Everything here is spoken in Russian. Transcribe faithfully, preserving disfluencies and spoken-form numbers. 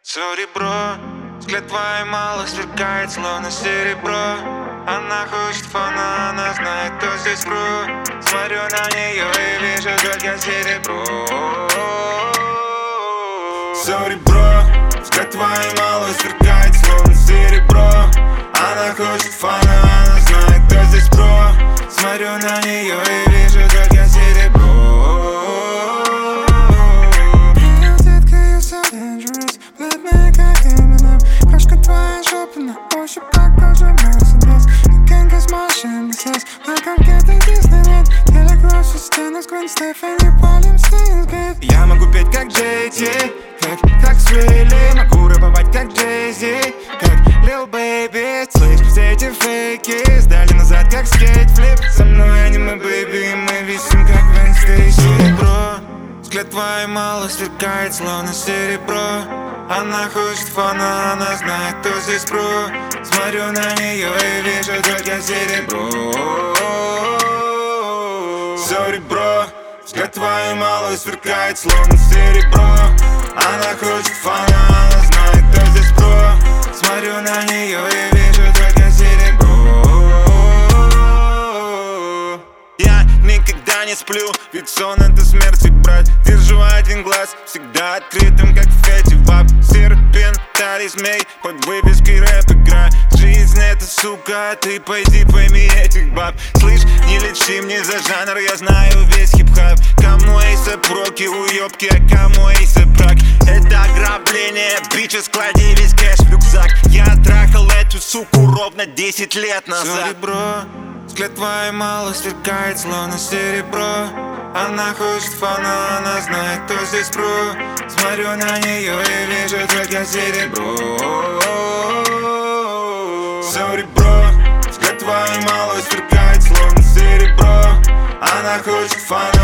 Сори, бро, взгляд твой мало сверкает, словно серебро. Она хочет фана, она знает, кто здесь вру. Смотрю на нее и вижу только серебро. Сори, бро, взгляд твой мало сверкает, словно серебро. Она хочет фана, она знает, кто здесь бро. Смотрю на нее и вижу только серебро. Крошка твоя жопа на ощупь, как кожа Мерседес. Гэнга с машин сес, welcome get to Disneyland. Телек лучше стену с Гвен Стефани, палим Стейнсгейт. Я могу петь как Джей-Зи, как, как Свилли. Могу рэповать как Джей-Зи, как Lil Baby. Слышь, все эти фейки сдали назад как скейтфлип. Со мной аниме, бэйби, мы висим как Вен Стейси. Бро, взгляд твой мало сверкает, словно серебро. Она хочет фана, она знает, кто здесь про. Смотрю на нее и вижу только серебро. Сори, бро, взгляд твой мало сверкает, словно серебро. Она хочет фана, она знает, кто здесь про. Смотрю на нее и вижу только серебро. Я никогда не сплю, ведь сон это смерть, брат. Держу один глаз всегда открытым, как в Фете. Баб, серпентарий, змей, под выпиской рэп игра. Жизнь это сука, ты пойди пойми этих баб. Слышь, не лечи мне за жанр, я знаю весь хип-хап. Кому эйсап роки, уёбки, а кому эйсап брак. Это ограбление, бича, склади весь кэш в рюкзак. Я трахал эту суку ровно десять лет назад. Сори, бро, взгляд твой мало сверкает, словно серебро. Она хочет фана, она знает, кто здесь про. Смотрю на нее и вижу только серебро. Сори, бро, взгляд твой мало сверкает, словно серебро. Она хочет фана.